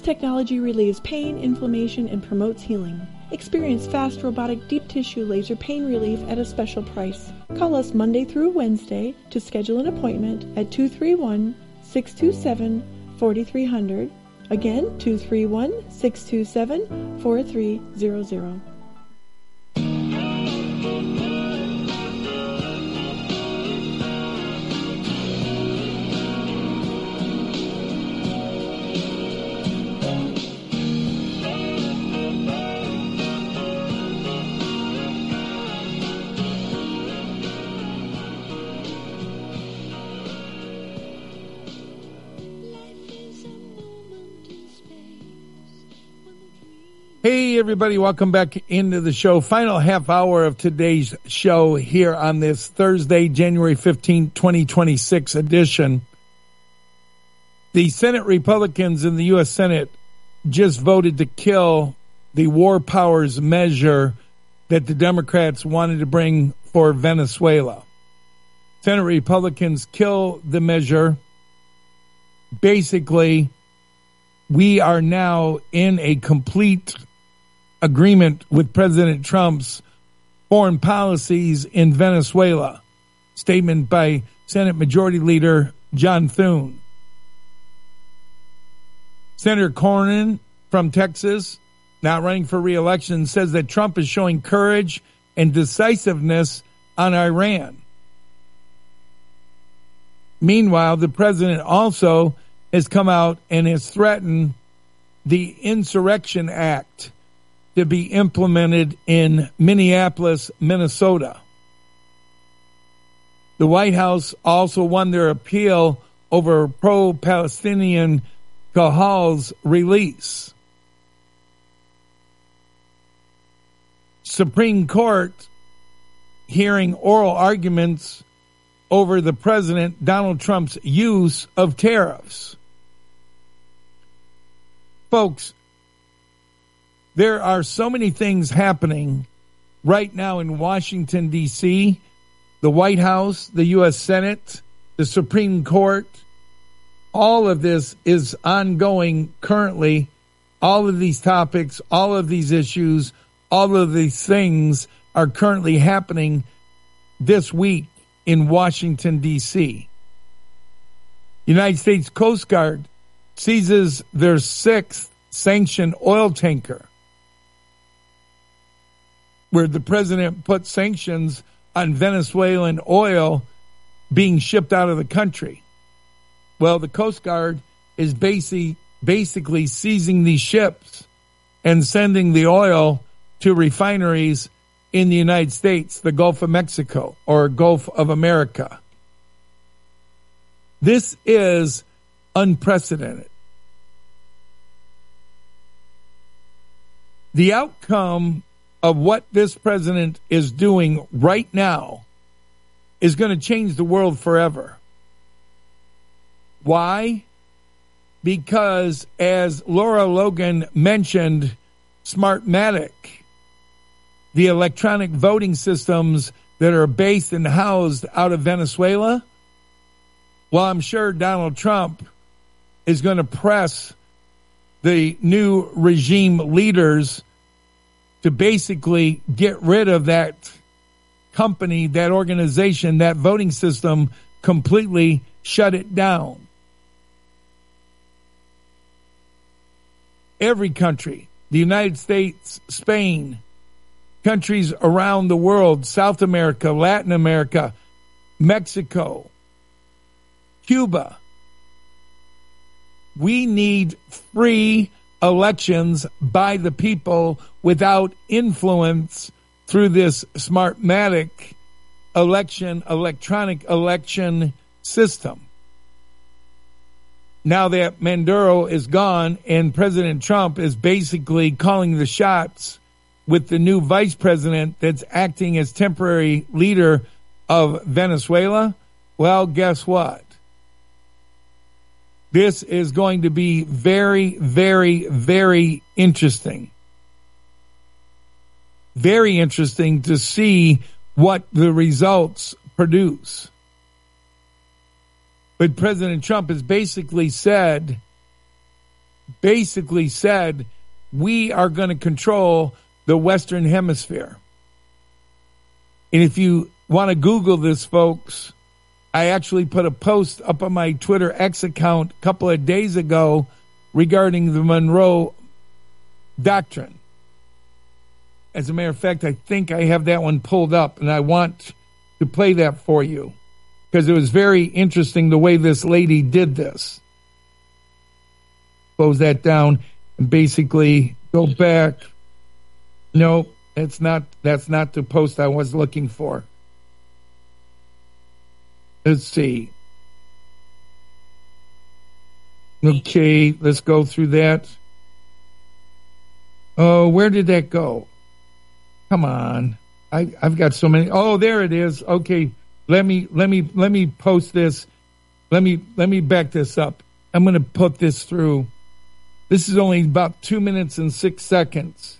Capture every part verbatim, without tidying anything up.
technology relieves pain, inflammation, and promotes healing. Experience fast, robotic, deep tissue laser pain relief at a special price. Call us Monday through Wednesday to schedule an appointment at two three one, six two seven, four three zero zero. Again, two three one, six two seven, four three zero zero. Hey, everybody, welcome back into the show. Final half hour of today's show here on this Thursday, January fifteenth, twenty twenty-six edition. The Senate Republicans in the U S Senate just voted to kill the war powers measure that the Democrats wanted to bring for Venezuela. Senate Republicans kill the measure. Basically, we are now in a complete agreement with President Trump's foreign policies in Venezuela. Statement by Senate Majority Leader John Thune. Senator Cornyn from Texas, not running for re-election, says that Trump is showing courage and decisiveness on Iran. Meanwhile, the president also has come out and has threatened the Insurrection Act to be implemented in Minneapolis, Minnesota. The White House also won their appeal over pro-Palestinian Kahal's release. Supreme Court hearing oral arguments over the President Donald Trump's use of tariffs. Folks, there are so many things happening right now in Washington, D C, the White House, the U S Senate, the Supreme Court. All of this is ongoing currently. All of these topics, all of these issues, all of these things are currently happening this week in Washington, D C. United States Coast Guard seizes their sixth sanctioned oil tanker, where the president put sanctions on Venezuelan oil being shipped out of the country. Well, the Coast Guard is basically, basically seizing these ships and sending the oil to refineries in the United States, the Gulf of Mexico, or Gulf of America. This is unprecedented. The outcome of what this president is doing right now is going to change the world forever. Why? Because, as Laura Logan mentioned, Smartmatic, the electronic voting systems that are based and housed out of Venezuela, well, I'm sure Donald Trump is going to press the new regime leaders to basically get rid of that company, that organization, that voting system, completely shut it down. Every country, the United States, Spain, countries around the world, South America, Latin America, Mexico, Cuba. We need free elections by the people without influence through this Smartmatic election, electronic election system. Now that Maduro is gone and President Trump is basically calling the shots with the new vice president that's acting as temporary leader of Venezuela, well, guess what? This is going to be very, very, very interesting. Very interesting to see what the results produce. But President Trump has basically said basically said, we are going to control the Western Hemisphere. And if you want to Google this, folks, I actually put a post up on my Twitter X account a couple of days ago regarding the Monroe Doctrine. As a matter of fact, I think I have that one pulled up, and I want to play that for you because it was very interesting the way this lady did this. Close that down and basically go back. No, that's not, that's not the post I was looking for. Let's see. Okay, let's go through that. Oh, where did that go? Come on. I, I've got so many. Oh, there it is. Okay, let me let me let me post this. Let me let me back this up. I'm going to put this through. This is only about two minutes and six seconds.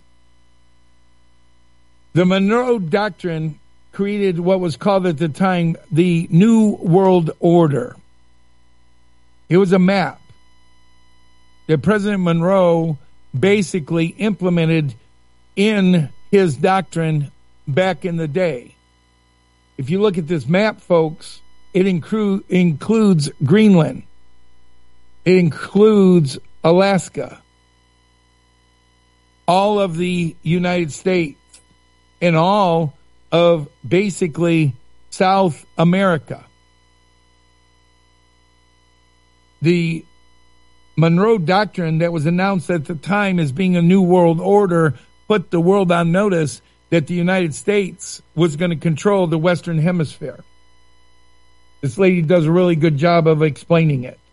The Monroe Doctrine created what was called at the time the New World Order. It was a map that President Monroe basically implemented in his doctrine back in the day. If you look at this map, folks, it include, includes Greenland. It includes Alaska, all of the United States, and all of basically South America. The Monroe Doctrine that was announced at the time as being a new world order put the world on notice that the United States was going to control the Western Hemisphere. This lady does a really good job of explaining it.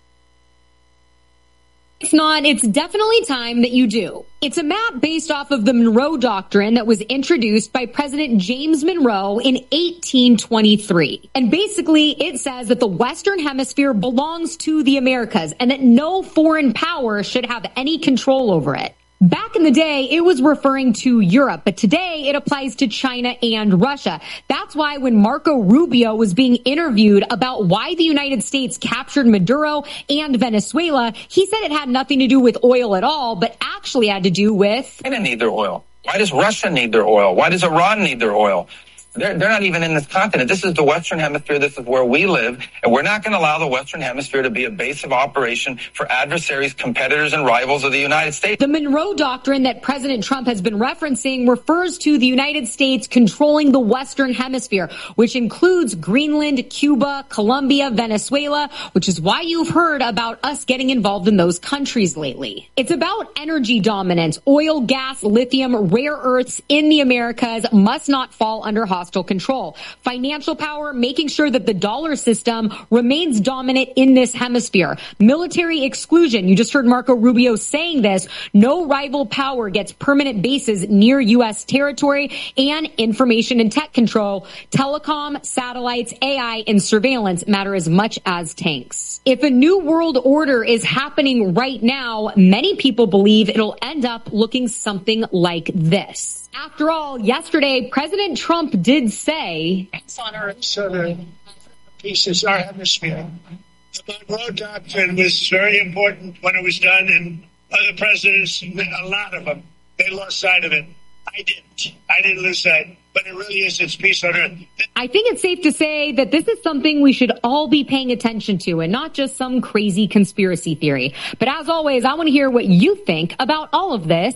It's not. It's definitely time that you do. It's a map based off of the Monroe Doctrine that was introduced by President James Monroe in eighteen twenty-three. And basically, it says that the Western Hemisphere belongs to the Americas and that no foreign power should have any control over it. Back in the day, it was referring to Europe, but today it applies to China and Russia. That's why when Marco Rubio was being interviewed about why the United States captured Maduro and Venezuela, he said it had nothing to do with oil at all, but actually had to do with... They didn't need their oil. Why does Russia need their oil? Why does Iran need their oil? They're, they're not even in this continent. This is the Western Hemisphere. This is where we live. And we're not going to allow the Western Hemisphere to be a base of operation for adversaries, competitors, and rivals of the United States. The Monroe Doctrine that President Trump has been referencing refers to the United States controlling the Western Hemisphere, which includes Greenland, Cuba, Colombia, Venezuela, which is why you've heard about us getting involved in those countries lately. It's about energy dominance. Oil, gas, lithium, rare earths in the Americas must not fall under hostile control. Financial power, making sure that the dollar system remains dominant in this hemisphere. Military exclusion. You just heard Marco Rubio saying this. No rival power gets permanent bases near U S territory, and information and tech control. Telecom, satellites, A I, and surveillance matter as much as tanks. If a new world order is happening right now, many people believe it'll end up looking something like this. After all, yesterday, President Trump did say, "It's on Earth, so the peace is our hemisphere." The Monroe Doctrine was very important when it was done, and other presidents, a lot of them, they lost sight of it. I didn't. I didn't lose sight. But it really is, it's peace on Earth. I think it's safe to say that this is something we should all be paying attention to and not just some crazy conspiracy theory. But as always, I want to hear what you think about all of this.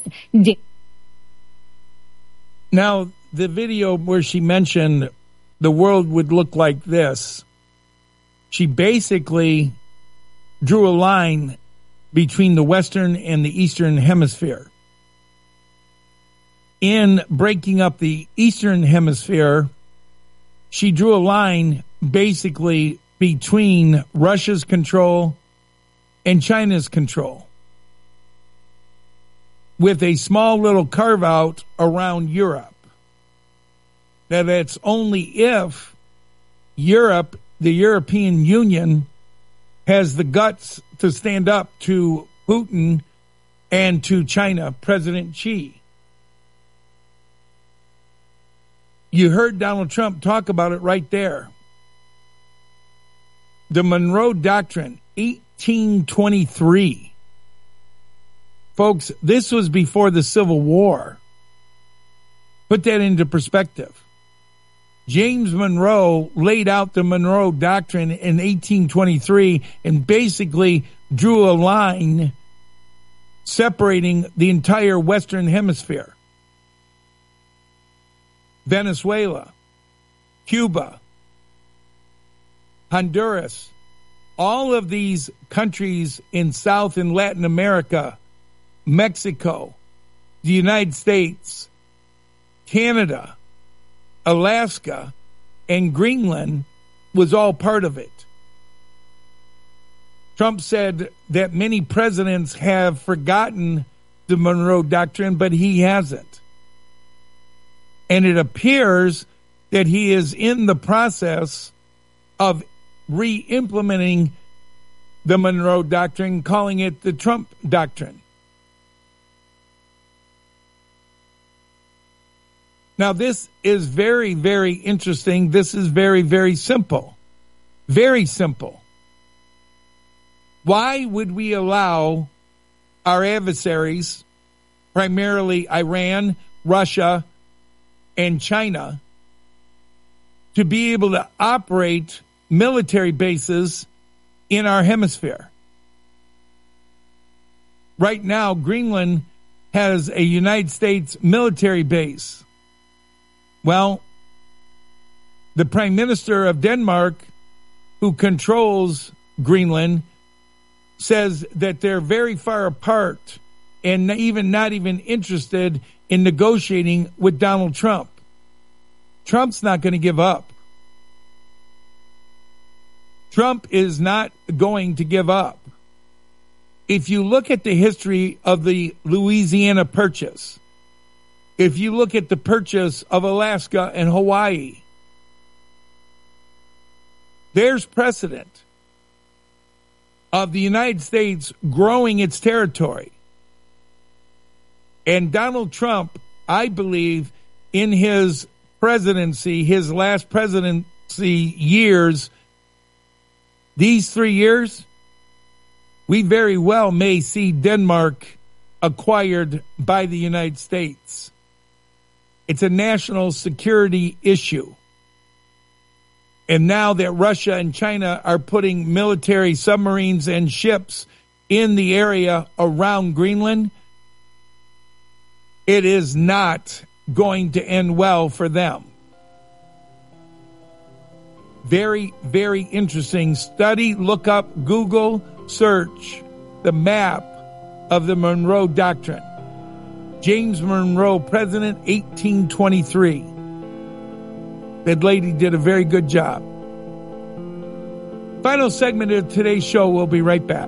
Now, the video where she mentioned the world would look like this, she basically drew a line between the Western and the Eastern Hemisphere. In breaking up the Eastern Hemisphere, she drew a line basically between Russia's control and China's control, with a small little carve out around Europe. Now that's only if Europe, the European Union, has the guts to stand up to Putin and to China, President Xi. You heard Donald Trump talk about it right there. The Monroe Doctrine, eighteen twenty-three. Folks, this was before the Civil War. Put that into perspective. James Monroe laid out the Monroe Doctrine in eighteen twenty-three and basically drew a line separating the entire Western Hemisphere. Venezuela, Cuba, Honduras, all of these countries in South and Latin America, Mexico, the United States, Canada, Alaska, and Greenland was all part of it. Trump said that many presidents have forgotten the Monroe Doctrine, but he hasn't. And it appears that he is in the process of re-implementing the Monroe Doctrine, calling it the Trump Doctrine. Now, this is very, very interesting. This is very, very simple. Very simple. Why would we allow our adversaries, primarily Iran, Russia, and China, to be able to operate military bases in our hemisphere? Right now, Greenland has a United States military base. Well, the Prime Minister of Denmark, who controls Greenland, says that they're very far apart and even not even interested in negotiating with Donald Trump. Trump's not going to give up. Trump is not going to give up. If you look at the history of the Louisiana Purchase, if you look at the purchase of Alaska and Hawaii, there's precedent of the United States growing its territory. And Donald Trump, I believe, in his presidency, his last presidency years, these three years, we very well may see Denmark acquired by the United States. It's a national security issue. And now that Russia and China are putting military submarines and ships in the area around Greenland, it is not going to end well for them. Very, very interesting study. Look up, Google, search the map of the Monroe Doctrine. James Monroe, President, eighteen twenty-three. That lady did a very good job. Final segment of today's show. We'll be right back.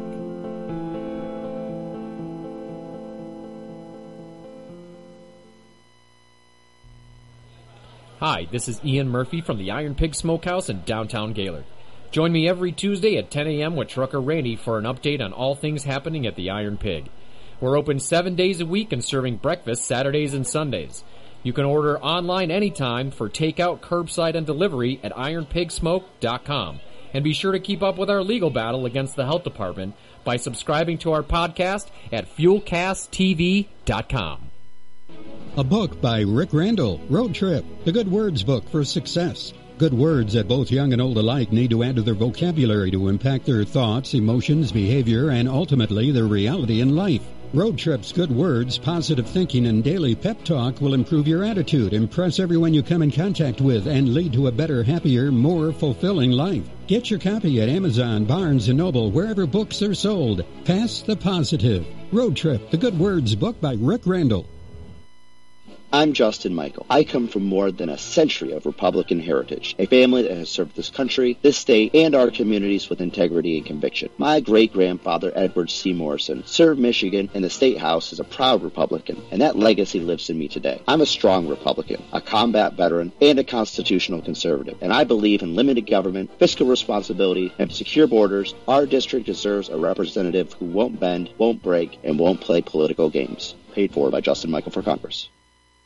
Hi, this is Ian Murphy from the Iron Pig Smokehouse in downtown Gaylord. Join me every Tuesday at ten a.m. with Trucker Randy for an update on all things happening at the Iron Pig. We're open seven days a week and serving breakfast Saturdays and Sundays. You can order online anytime for takeout, curbside, and delivery at iron pig smoke dot com. And be sure to keep up with our legal battle against the health department by subscribing to our podcast at fuel cast t v dot com. A book by Rick Randall, Road Trip, the Good Words book for success. Good words that both young and old alike need to add to their vocabulary to impact their thoughts, emotions, behavior, and ultimately their reality in life. Road Trip's good words, positive thinking, and daily pep talk will improve your attitude, impress everyone you come in contact with, and lead to a better, happier, more fulfilling life. Get your copy at Amazon, Barnes and Noble, wherever books are sold. Pass the positive. Road Trip, the Good Words book by Rick Randall. I'm Justin Michael. I come from more than a century of Republican heritage, a family that has served this country, this state, and our communities with integrity and conviction. My great-grandfather, Edward C. Morrison, served Michigan in the State House as a proud Republican, and that legacy lives in me today. I'm a strong Republican, a combat veteran, and a constitutional conservative, and I believe in limited government, fiscal responsibility, and secure borders. Our district deserves a representative who won't bend, won't break, and won't play political games. Paid for by Justin Michael for Congress.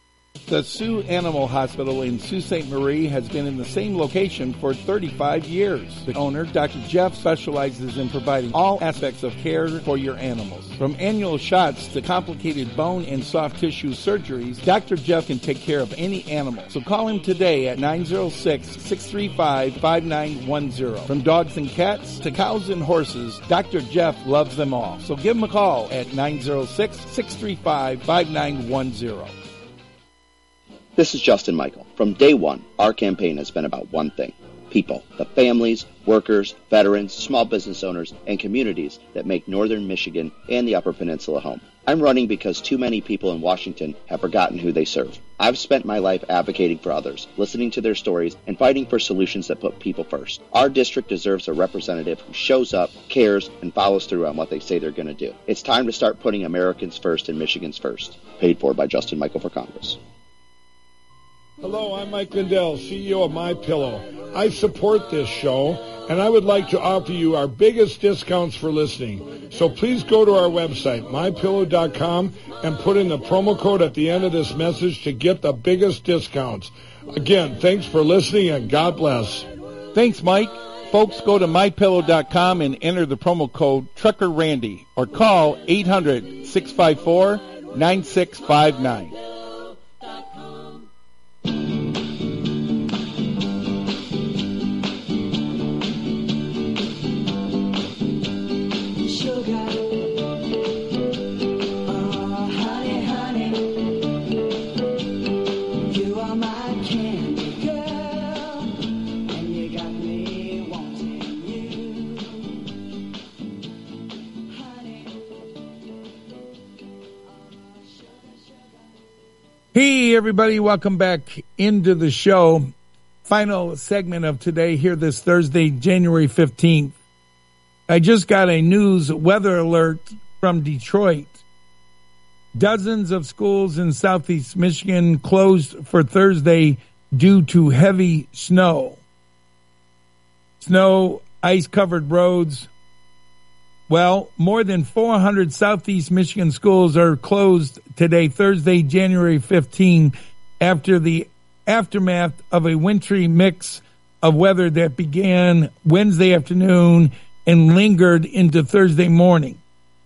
The Sioux Animal Hospital in Sault Ste. Marie has been in the same location for thirty-five years. The owner, Doctor Jeff, specializes in providing all aspects of care for your animals. From annual shots to complicated bone and soft tissue surgeries, Doctor Jeff can take care of any animal. So call him today at nine oh six, six three five, five nine one zero. From dogs and cats to cows and horses, Doctor Jeff loves them all. So give him a call at nine oh six, six three five, five nine one zero. This is Justin Michael. From day one, our campaign has been about one thing: people, the families, workers, veterans, small business owners, and communities that make northern Michigan and the Upper Peninsula home. I'm running because too many people in Washington have forgotten who they serve. I've spent my life advocating for others, listening to their stories, and fighting for solutions that put people first. Our district deserves a representative who shows up, cares, and follows through on what they say they're going to do. It's time to start putting Americans first and Michigan's first. Paid for by Justin Michael for Congress. Hello, I'm Mike Lindell, C E O of MyPillow. I support this show, and I would like to offer you our biggest discounts for listening. So please go to our website, my pillow dot com, and put in the promo code at the end of this message to get the biggest discounts. Again, thanks for listening, and God bless. Thanks, Mike. Folks, go to my pillow dot com and enter the promo code Trucker Randy, or call eight hundred, six five four, nine six five nine. Hey, everybody, welcome back into the show. Final segment of today here this Thursday, January fifteenth. I just got a news weather alert from Detroit. Dozens of schools in southeast Michigan closed for Thursday due to heavy snow. Snow, ice-covered roads. Well, more than four hundred southeast Michigan schools are closed today, Thursday, January fifteenth, after the aftermath of a wintry mix of weather that began Wednesday afternoon and lingered into Thursday morning.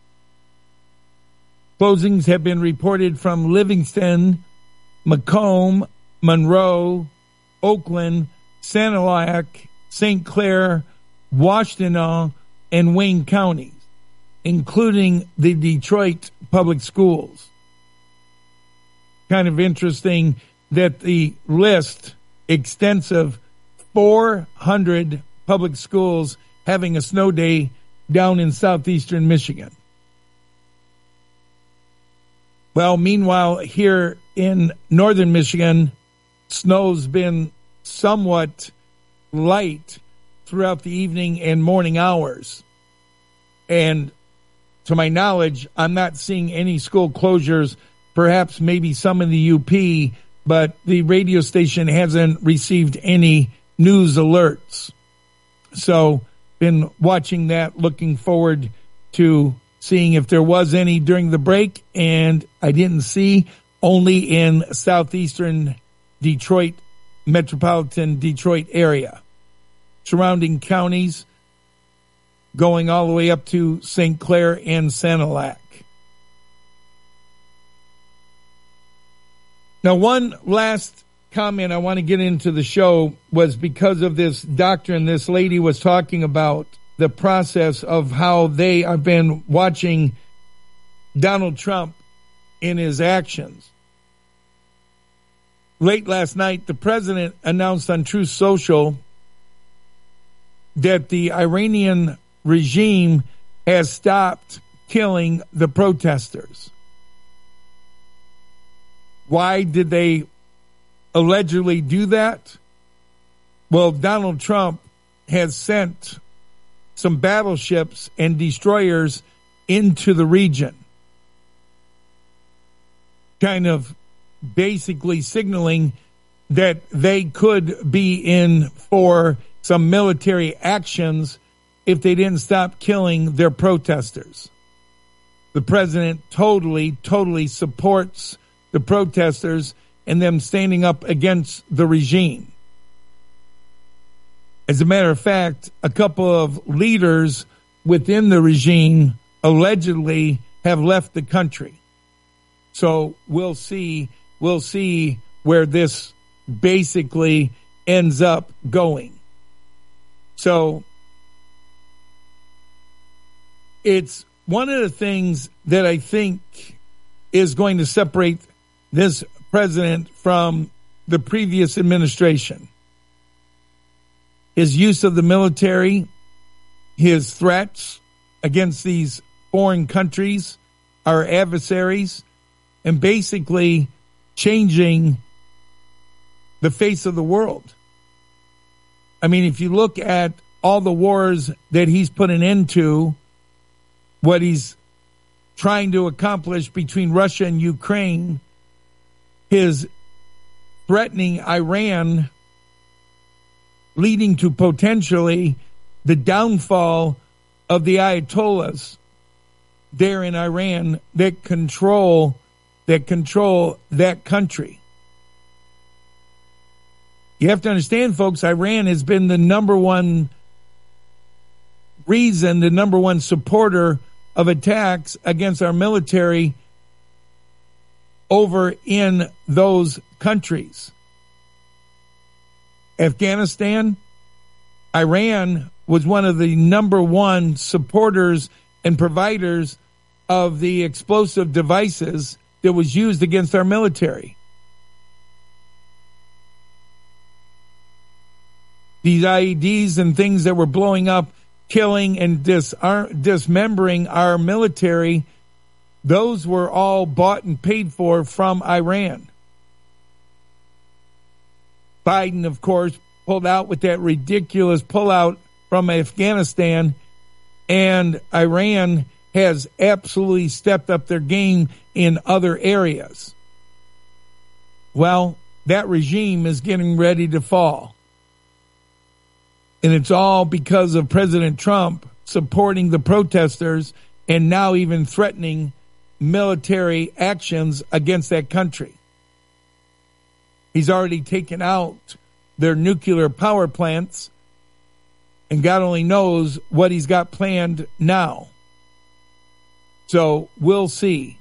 Closings have been reported from Livingston, Macomb, Monroe, Oakland, Sanilac, Saint Clair, Washtenaw, and Wayne counties, including the Detroit Public Schools. Kind of interesting that the list, extensive, four hundred public schools having a snow day down in southeastern Michigan. Well, meanwhile, here in northern Michigan, snow's been somewhat light throughout the evening and morning hours. And to my knowledge, I'm not seeing any school closures, perhaps maybe some in the U P, but the radio station hasn't received any news alerts. So, been watching that, looking forward to seeing if there was any during the break, and I didn't see, only in southeastern Detroit, metropolitan Detroit area. Surrounding counties, going all the way up to Saint Clair and Sanilac. Now, one last comment I want to get into the show was because of this doctrine this lady was talking about, the process of how they have been watching Donald Trump in his actions. Late last night, the president announced on Truth Social that the Iranian regime has stopped killing the protesters. Why did they allegedly do that? Well, Donald Trump has sent some battleships and destroyers into the region, kind of basically signaling that they could be in for some military actions if they didn't stop killing their protesters. The president totally, totally supports the protesters and them standing up against the regime. As a matter of fact, a couple of leaders within the regime allegedly have left the country. So we'll see, we'll see where this basically ends up going. So it's one of the things that I think is going to separate this president from the previous administration. His use of the military, his threats against these foreign countries, our adversaries, and basically changing the face of the world. I mean, if you look at all the wars that he's put an end to, what he's trying to accomplish between Russia and Ukraine, his threatening Iran, leading to potentially the downfall of the Ayatollahs there in Iran that control that control that country. You have to understand, folks, Iran has been the number one reason, the number one supporter of attacks against our military over in those countries. Afghanistan, Iran was one of the number one supporters and providers of the explosive devices that was used against our military. These I E Ds and things that were blowing up, killing and disar- dismembering our military, those were all bought and paid for from Iran. Biden, of course, pulled out with that ridiculous pullout from Afghanistan, and Iran has absolutely stepped up their game in other areas. Well, that regime is getting ready to fall. And it's all because of President Trump supporting the protesters and now even threatening military actions against that country. He's already taken out their nuclear power plants, and God only knows what he's got planned now. So we'll see.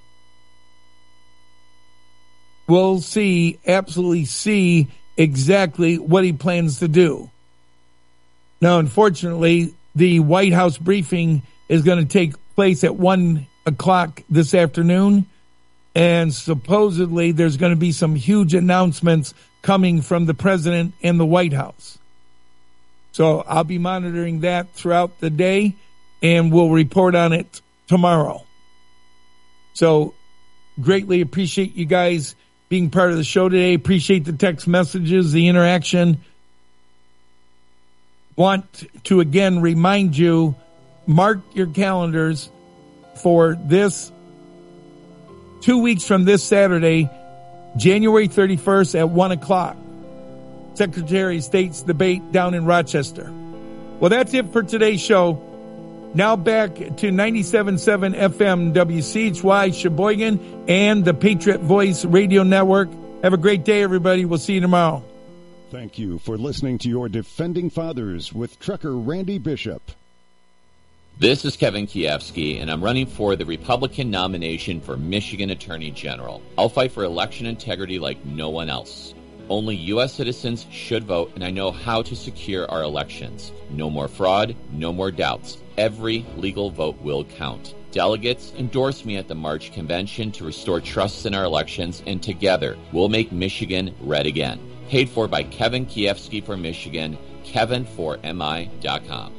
We'll see, absolutely see exactly what he plans to do. Now, unfortunately, the White House briefing is going to take place at one o'clock this afternoon, and supposedly there's going to be some huge announcements coming from the president and the White House. So I'll be monitoring that throughout the day, and we'll report on it tomorrow. So greatly appreciate you guys being part of the show today. Appreciate the text messages, the interaction. Want to again remind you, mark your calendars for this two weeks from this Saturday, January thirty-first at one o'clock. Secretary of State's debate down in Rochester. Well, that's it for today's show. Now back to ninety-seven point seven F M W C H Y Sheboygan and the Patriot Voice Radio Network. Have a great day, everybody. We'll see you tomorrow. Thank you for listening to your Defending Fathers with Trucker Randy Bishop. This is Kevin Kiefsky, and I'm running for the Republican nomination for Michigan Attorney General. I'll fight for election integrity like no one else. Only U S citizens should vote, and I know how to secure our elections. No more fraud, no more doubts. Every legal vote will count. Delegates endorse me at the March convention to restore trust in our elections, and together we'll make Michigan red again. Paid for by Kevin Kiefsky for Michigan, kevin for M I dot com.